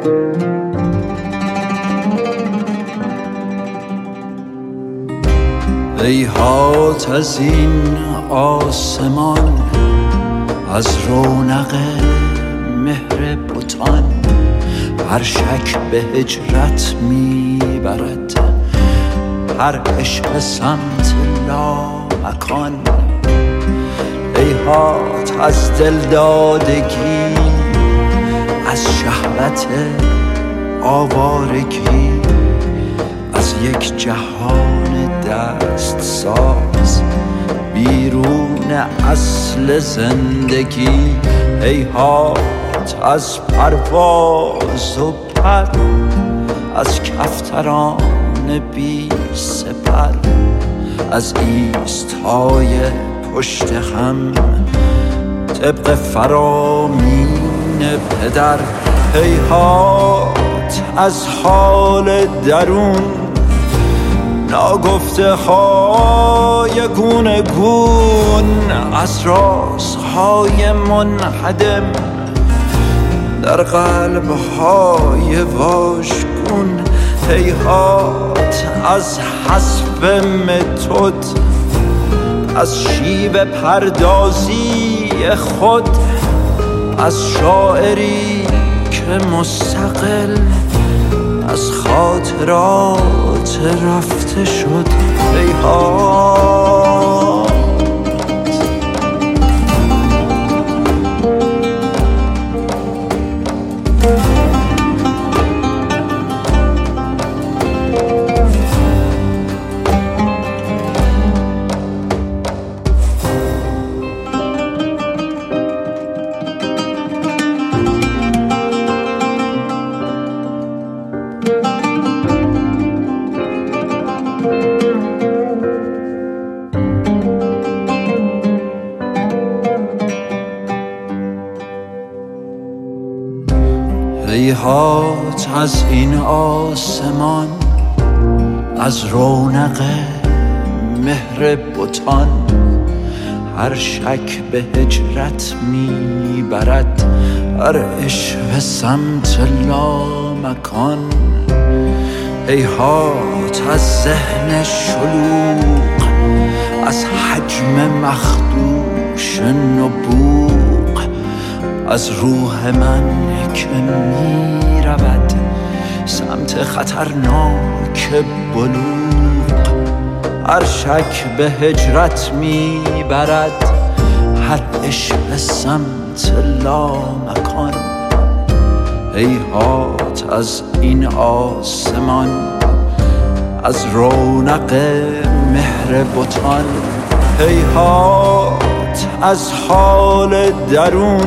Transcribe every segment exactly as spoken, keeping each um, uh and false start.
هیهات از این آسمان، از رونق مهر بتان، هر شک به هجرت میبرد، هر عشق سمت لامکان. هیهات از دلدادگی، از شهوت آوارگی، از یک جهان دست ساز بیرون اصل زندگی. هیهات از پرواز و پر، از کفتران بی سپر، از ایستای پشت هم طبق فرامین پدر. هیهات از حال درون، ناگفته های گونه گون، از رازهای منهدم در قلب های واژگون. هیهات از حسب متد، از شیوه پردازی خود، از شاعری که مستقل از خاطرات رفته شد. هیهات هیهات از این آسمان، از رونق مهر بتان، هر شک به هجرت میبرد، هر عشق سمت لامکان. هیهات از ذهن شلوغ، از حجم مخدوش نبوغ، از روح من که می رود سمت خطرناک بلوغ. هر شک به هجرت می برد، هر عشق سمت لامکان. هیهات از این آسمان، از رونق مهر بتان. هیهات از حال درون،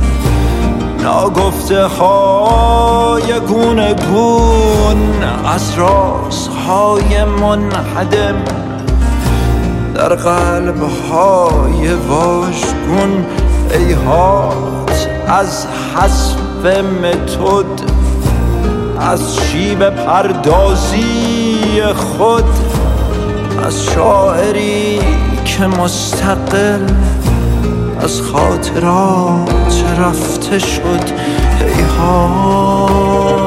ناگفته های گونه گون، از رازهای منهدم در قلب های واژگون. هیهات از حسب متد، از شیوه پردازی خود، از شاعری که مستقل از خاطرات رفته شد. هیهات